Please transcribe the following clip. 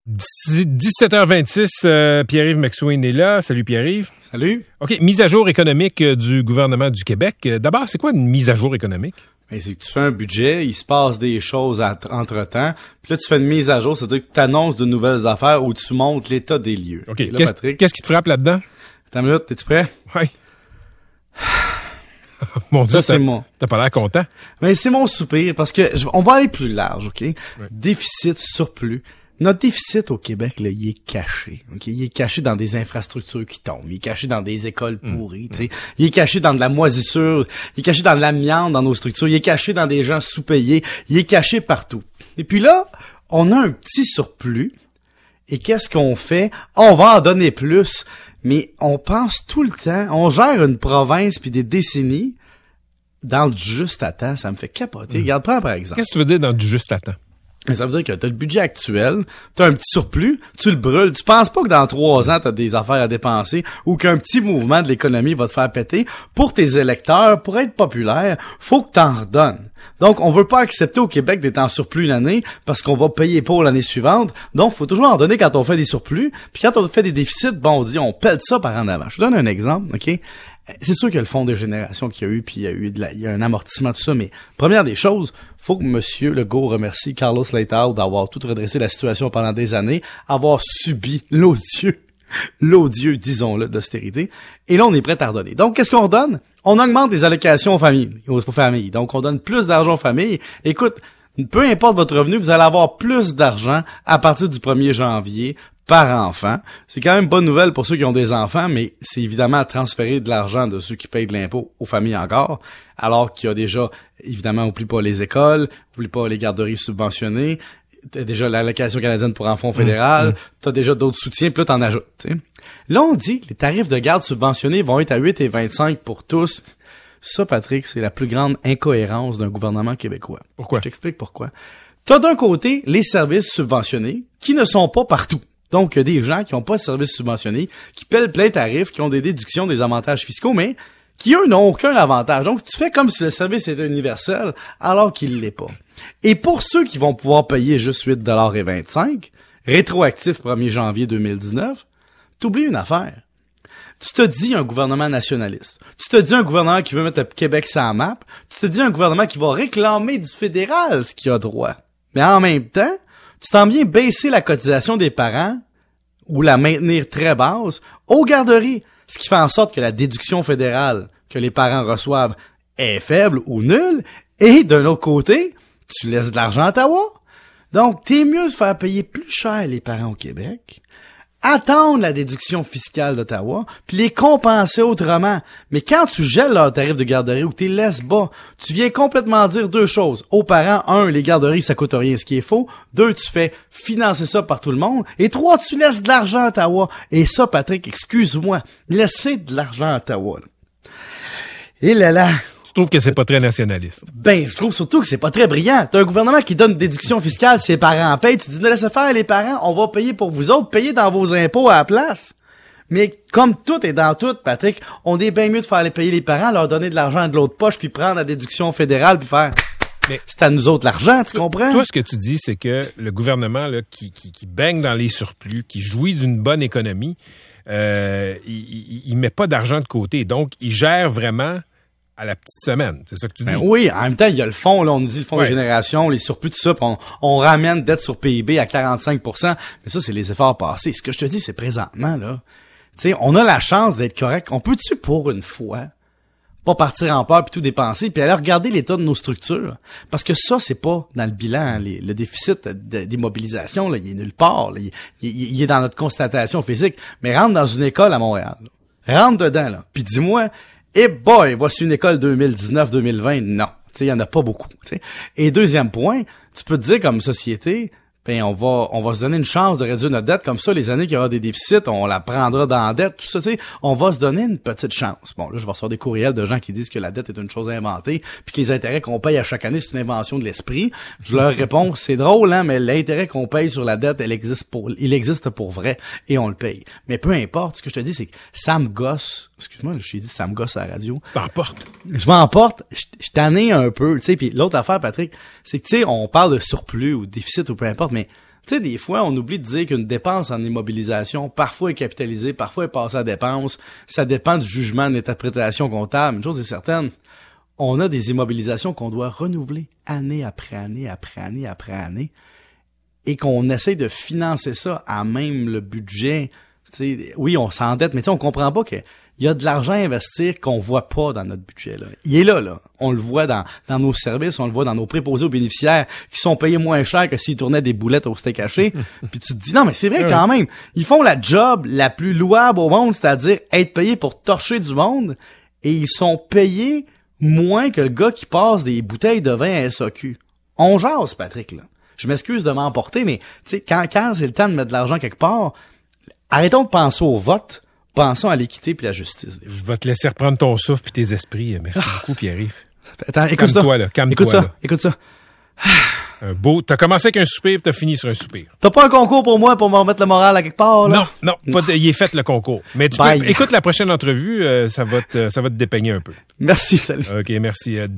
17h26, Pierre-Yves McSween est là. Salut Pierre-Yves. Salut. OK, mise à jour économique du gouvernement du Québec. D'abord, c'est quoi une mise à jour économique? Ben, c'est que tu fais un budget, il se passe des choses entre-temps, puis là, tu fais une mise à jour, c'est-à-dire que tu annonces de nouvelles affaires où tu montres l'état des lieux. OK, là, qu'est-ce qui te frappe là-dedans? Attends une minute, t'es-tu prêt? Oui. Mon Dieu, ça, t'as pas l'air content. Mais c'est mon soupir, parce que on va aller plus large, OK? Ouais. Déficit, surplus. Notre déficit au Québec, là, il est caché. Okay? Il est caché dans des infrastructures qui tombent. Il est caché dans des écoles pourries. Tu sais. Il est caché dans de la moisissure. Il est caché dans de l'amiante dans nos structures. Il est caché dans des gens sous-payés. Il est caché partout. Et puis là, on a un petit surplus. Et qu'est-ce qu'on fait? On va en donner plus. Mais on pense tout le temps, on gère une province puis des décennies dans le juste à temps. Ça me fait capoter. Regarde, prends par exemple. Qu'est-ce que tu veux dire dans du juste à temps? Mais ça veut dire que t'as le budget actuel, t'as un petit surplus, tu le brûles. Tu penses pas que dans 3 ans, t'as des affaires à dépenser ou qu'un petit mouvement de l'économie va te faire péter. Pour tes électeurs, pour être populaire, faut que t'en redonnes. Donc, on veut pas accepter au Québec d'être en surplus une année parce qu'on va payer pour l'année suivante. Donc, faut toujours en donner quand on fait des surplus. Puis quand on fait des déficits, bon, on dit on pèle ça par en avant. Je te donne un exemple, OK? C'est sûr qu'il y a le fonds de génération qu'il y a eu, puis il y a un amortissement, tout ça, mais première des choses, faut que Monsieur Legault remercie Carlos Letao d'avoir tout redressé la situation pendant des années, avoir subi l'odieux, disons-le, d'austérité, et là, on est prêt à redonner. Donc, qu'est-ce qu'on redonne? On augmente les allocations aux familles. Donc, on donne plus d'argent aux familles. Écoute, peu importe votre revenu, vous allez avoir plus d'argent à partir du 1er janvier par enfant. C'est quand même bonne nouvelle pour ceux qui ont des enfants, mais c'est évidemment à transférer de l'argent de ceux qui payent de l'impôt aux familles encore, alors qu'il y a déjà, évidemment, oublie pas les écoles, oublie pas les garderies subventionnées, t'as déjà l'allocation canadienne pour enfants fédérale, t'as déjà d'autres soutiens, puis là, t'en ajoutes. T'sais. Là, on dit que les tarifs de garde subventionnés vont être à 8,25 pour tous. Ça, Patrick, c'est la plus grande incohérence d'un gouvernement québécois. Pourquoi? Je t'explique pourquoi. T'as d'un côté les services subventionnés qui ne sont pas partout. Donc, il y a des gens qui n'ont pas de services subventionnés, qui paient plein tarif, qui ont des déductions, des avantages fiscaux, mais qui, eux, n'ont aucun avantage. Donc, tu fais comme si le service était universel, alors qu'il l'est pas. Et pour ceux qui vont pouvoir payer juste 8,25 $, rétroactif 1er janvier 2019, t'oublies une affaire. Tu te dis un gouvernement nationaliste. Tu te dis un gouvernement qui veut mettre le Québec sur la map. Tu te dis un gouvernement qui va réclamer du fédéral ce qu'il a droit. Mais en même temps, tu t'en viens baisser la cotisation des parents ou la maintenir très basse aux garderies, ce qui fait en sorte que la déduction fédérale que les parents reçoivent est faible ou nulle, et d'un autre côté, tu laisses de l'argent à Ottawa. Donc, t'es mieux de faire payer plus cher les parents au Québec, attendre la déduction fiscale d'Ottawa, puis les compenser autrement. Mais quand tu gèles leur tarif de garderie ou tu les laisses bas, tu viens complètement dire deux choses. Aux parents, 1, les garderies, ça coûte rien, ce qui est faux. 2, tu fais financer ça par tout le monde. Et 3, tu laisses de l'argent à Ottawa. Et ça, Patrick, excuse-moi, laisser de l'argent à Ottawa. Et là. Tu trouves que c'est pas très nationaliste? Ben, je trouve surtout que c'est pas très brillant. T'as un gouvernement qui donne une déduction fiscale si les parents payent. Tu dis, ne laissez faire les parents, on va payer pour vous autres, payez dans vos impôts à la place. Mais comme tout est dans tout, Patrick, on est bien mieux de faire payer les parents, leur donner de l'argent de l'autre poche, puis prendre la déduction fédérale, puis faire... Mais c'est à nous autres l'argent, tu comprends? Toi, ce que tu dis, c'est que le gouvernement là, qui baigne dans les surplus, qui jouit d'une bonne économie, il met pas d'argent de côté. Donc, il gère vraiment... à la petite semaine, c'est ça que tu dis? Ben oui, en même temps, il y a le fonds, là, on nous dit le fonds de génération, les surplus, tout ça, pis on ramène dette sur PIB à 45%, mais ça, c'est les efforts passés. Ce que je te dis, c'est présentement, là, tu sais, on a la chance d'être correct. On peut-tu, pour une fois, pas partir en peur puis tout dépenser, puis aller regarder l'état de nos structures? Parce que ça, c'est pas dans le bilan, hein, le déficit d'immobilisation, là, il est nulle part, là, il est dans notre constatation physique. Mais rentre dans une école à Montréal, là. Rentre dedans, là, puis dis-moi, et boy, voici une école 2019-2020. Non, tu sais, il y en a pas beaucoup. T'sais. Et deuxième point, tu peux te dire comme société, ben on va se donner une chance de réduire notre dette. Comme ça, les années qu'il y aura des déficits, on la prendra dans la dette. Tout ça, tu sais, on va se donner une petite chance. Bon, là, je vais recevoir des courriels de gens qui disent que la dette est une chose inventée, puis que les intérêts qu'on paye à chaque année, c'est une invention de l'esprit. Je leur réponds, c'est drôle, hein, mais l'intérêt qu'on paye sur la dette, il existe pour vrai, et on le paye. Mais peu importe, ce que je te dis, c'est que ça me gosse. Excuse-moi, je t'ai dit ça me gosse à la radio. Tu t'emportes. Je m'emporte, je t'en ai un peu, tu sais. Puis l'autre affaire, Patrick, c'est que, tu sais, on parle de surplus ou de déficit ou peu importe, mais Tu sais, des fois, on oublie de dire qu'une dépense en immobilisation, parfois est capitalisée, parfois est passée à dépense. Ça dépend du jugement, de l'interprétation comptable. Une chose est certaine, on a des immobilisations qu'on doit renouveler année après année, après année, après année, et qu'on essaie de financer ça à même le budget. Tu sais, oui, on s'endette, mais tu sais, on comprend pas que il y a de l'argent à investir qu'on voit pas dans notre budget, là. Il est là. On le voit dans nos services, on le voit dans nos préposés aux bénéficiaires qui sont payés moins cher que s'ils tournaient des boulettes au steak haché. Puis tu te dis, non, mais c'est vrai quand même. Ils font la job la plus louable au monde, c'est-à-dire être payés pour torcher du monde, et ils sont payés moins que le gars qui passe des bouteilles de vin à SAQ. On jase, Patrick, là. Je m'excuse de m'emporter, mais tu sais, quand c'est le temps de mettre de l'argent quelque part, arrêtons de penser au vote. Pensons à l'équité puis la justice. Je vais te laisser reprendre ton souffle puis tes esprits. Merci beaucoup, Pierre-Yves. Attends, écoute calme-toi, là. Calme-toi, écoute ça. là. Écoute ça. T'as commencé avec un soupir puis t'as fini sur un soupir. T'as pas un concours pour moi pour me remettre le moral à quelque part, là? Non. Il est fait le concours. Mais écoute la prochaine entrevue, ça va te dépeigner un peu. Merci, salut. OK, merci.